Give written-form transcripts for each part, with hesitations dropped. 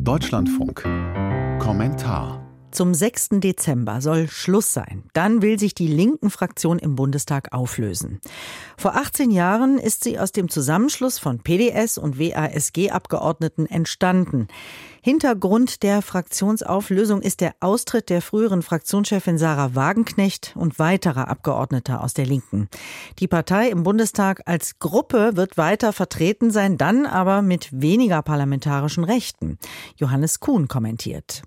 Deutschlandfunk. Kommentar. Zum 6. Dezember soll Schluss sein. Dann will sich die Linken-Fraktion im Bundestag auflösen. Vor 18 Jahren ist sie aus dem Zusammenschluss von PDS und WASG-Abgeordneten entstanden. Hintergrund der Fraktionsauflösung ist der Austritt der früheren Fraktionschefin Sahra Wagenknecht und weiterer Abgeordneter aus der Linken. Die Partei im Bundestag als Gruppe wird weiter vertreten sein, dann aber mit weniger parlamentarischen Rechten. Johannes Kuhn kommentiert.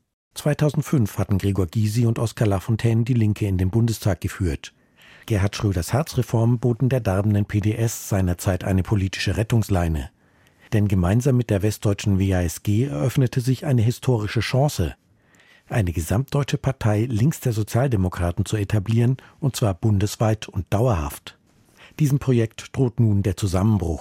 2005 hatten Gregor Gysi und Oskar Lafontaine die Linke in den Bundestag geführt. Gerhard Schröders Herzreform boten der darbenden PDS seinerzeit eine politische Rettungsleine. Denn gemeinsam mit der westdeutschen WASG eröffnete sich eine historische Chance, eine gesamtdeutsche Partei links der Sozialdemokraten zu etablieren, und zwar bundesweit und dauerhaft. Diesem Projekt droht nun der Zusammenbruch.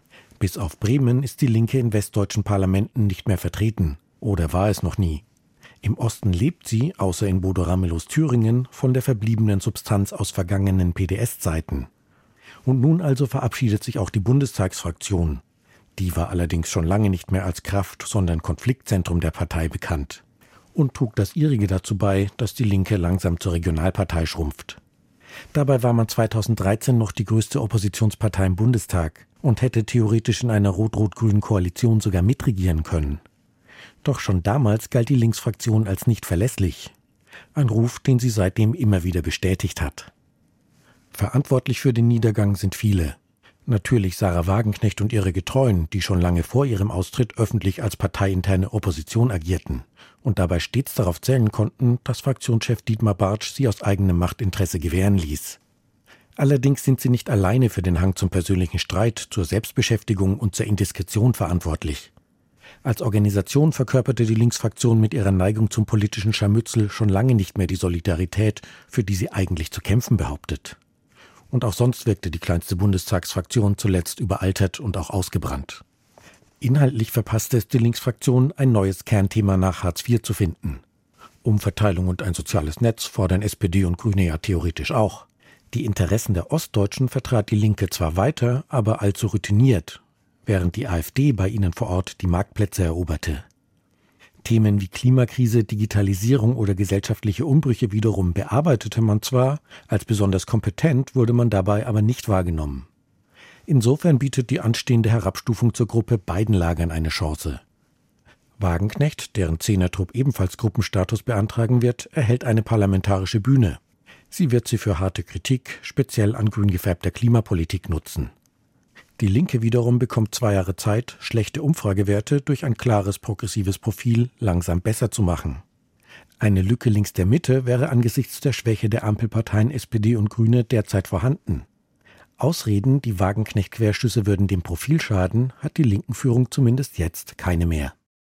Bis auf Bremen ist die Linke in westdeutschen Parlamenten nicht mehr vertreten. Oder war es noch nie? Im Osten lebt sie, außer in Bodo Ramelows Thüringen, von der verbliebenen Substanz aus vergangenen PDS-Zeiten. Und nun also verabschiedet sich auch die Bundestagsfraktion. Die war allerdings schon lange nicht mehr als Kraft, sondern Konfliktzentrum der Partei bekannt. Und trug das ihrige dazu bei, dass die Linke langsam zur Regionalpartei schrumpft. Dabei war man 2013 noch die größte Oppositionspartei im Bundestag und hätte theoretisch in einer rot-rot-grünen Koalition sogar mitregieren können. Doch schon damals galt die Linksfraktion als nicht verlässlich. Ein Ruf, den sie seitdem immer wieder bestätigt hat. Verantwortlich für den Niedergang sind viele. Natürlich Sahra Wagenknecht und ihre Getreuen, die schon lange vor ihrem Austritt öffentlich als parteiinterne Opposition agierten und dabei stets darauf zählen konnten, dass Fraktionschef Dietmar Bartsch sie aus eigenem Machtinteresse gewähren ließ. Allerdings sind sie nicht alleine für den Hang zum persönlichen Streit, zur Selbstbeschäftigung und zur Indiskretion verantwortlich. Als Organisation verkörperte die Linksfraktion mit ihrer Neigung zum politischen Scharmützel schon lange nicht mehr die Solidarität, für die sie eigentlich zu kämpfen behauptet. Und auch sonst wirkte die kleinste Bundestagsfraktion zuletzt überaltert und auch ausgebrannt. Inhaltlich verpasste es die Linksfraktion, ein neues Kernthema nach Hartz IV zu finden. Umverteilung und ein soziales Netz fordern SPD und Grüne ja theoretisch auch. Die Interessen der Ostdeutschen vertrat die Linke zwar weiter, aber allzu routiniert, während die AfD bei ihnen vor Ort die Marktplätze eroberte. Themen wie Klimakrise, Digitalisierung oder gesellschaftliche Umbrüche wiederum bearbeitete man zwar, als besonders kompetent wurde man dabei aber nicht wahrgenommen. Insofern bietet die anstehende Herabstufung zur Gruppe beiden Lagern eine Chance. Wagenknecht, deren Zehnertrupp ebenfalls Gruppenstatus beantragen wird, erhält eine parlamentarische Bühne. Sie wird sie für harte Kritik, speziell an grün gefärbter Klimapolitik, nutzen. Die Linke wiederum bekommt 2 Jahre Zeit, schlechte Umfragewerte durch ein klares progressives Profil langsam besser zu machen. Eine Lücke links der Mitte wäre angesichts der Schwäche der Ampelparteien SPD und Grüne derzeit vorhanden. Ausreden, die Wagenknecht-Querschüsse würden dem Profil schaden, hat die Linken-Führung zumindest jetzt keine mehr.